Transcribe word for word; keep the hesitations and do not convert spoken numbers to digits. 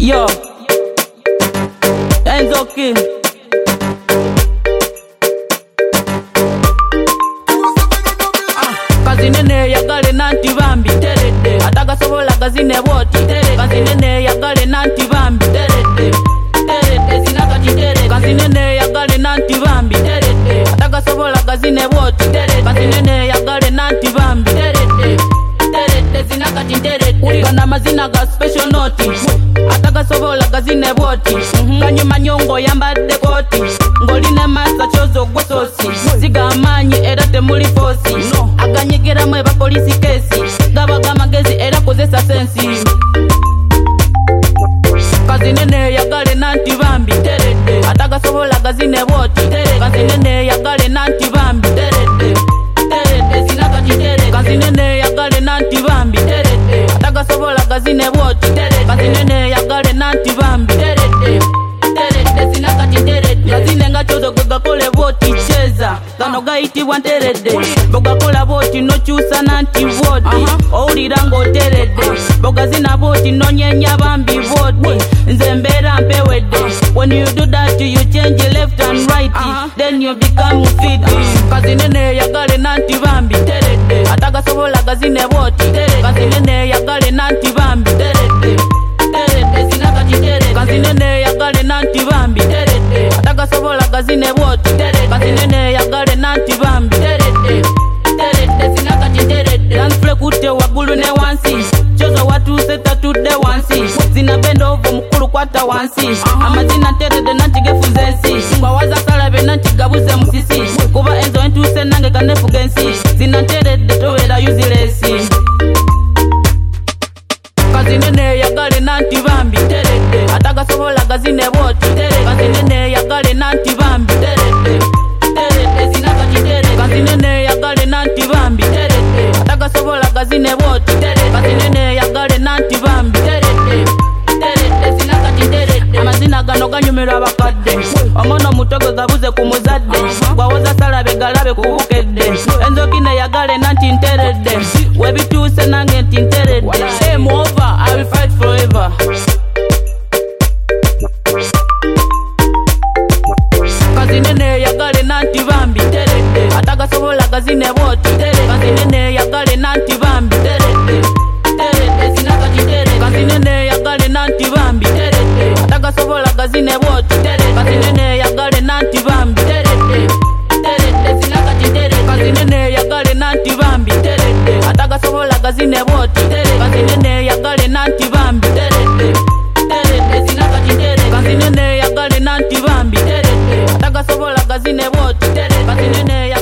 Yo, Enzo King. Kazinene yagale nanti bambi terede ataka sobola kazine boti terede kazinene yagale nanti bambi terede terede sinakati terede kazinene yagale nanti bambi terede ataka sobola kazine boti terede kazinene yagale nanti bambi terede terede sinakati terede ulika mazina ga special notice ataka sobola kazine boti kanyuma nyongo yambadde koti ngoline masa chozo gwesosi sigamanyi era temuli fosi aganyegera mwe ba police case gabaga magezi era kozesa sensi kazinene yagale nanti bambi terede ataka sobola kazine boti terede kazinene yagale nanti bambi terede terede sinakati terede kazinene yagale nanti bambi terede ataka sobola kazine boti terede kazinene yagale nanti bambi terede terede sinakati terede kazine ngachozo gakole boti cheza gano gaitibwa nterede bogakola boti nokyusa nanti voti owulira ng'oteredde bogazina boti nonyenya bambi voti nze mbeera mpewedde when you do that you change left and right then you become fit kazinene yagale nanti bambi terede atagasobola gazine boti kazinene yagale nanti bambi terede terede sinakati terede kazinene yagale nanti bambi terede atagasobola gazine boti kazinene yagale nanti bambi terede terede sinakati terede dansfle kute wagulu ne wansi chozo watu seta tude wansi zina bendo ovo mukulu kwata wansi amazina terede nanti gefuzensi ngwawaza salabe nanti gabuze musisi kuba enzo entuse nange kanefu gensi zina terede towera useless kazinene yagale nanti bambi terede atagasobola gazine boti kazinene yagale nanti bambi terede terede sinakati terede kazinene yagale nanti bambi terede atagasobola gazine boti kazinene yagale nanti bambi terede terede sinakati terede amazina gano ganyumirwa bakadde omono mutogo gabuze ku muzadde gwawoza salabe galabe kubukedde Enzo King yagale nanti nterede webituuse nange nti nterede game over I will fight forever kazinene yagale nanti bambi terede atagasobola gazine boti kazinene yagale nanti bambi terede terede sinakati terede kazinene yagale nanti bambi terede atagasobola gazine boti kazinene yagale nanti bambi terede terede sinakati terede kazinene yagale nanti bambi terede atagasobola gazine boti kazinene yagale nanti bambi terede terede sinakati terede kazinene yagale nanti bambi terede atagasobola gazine boti kazinene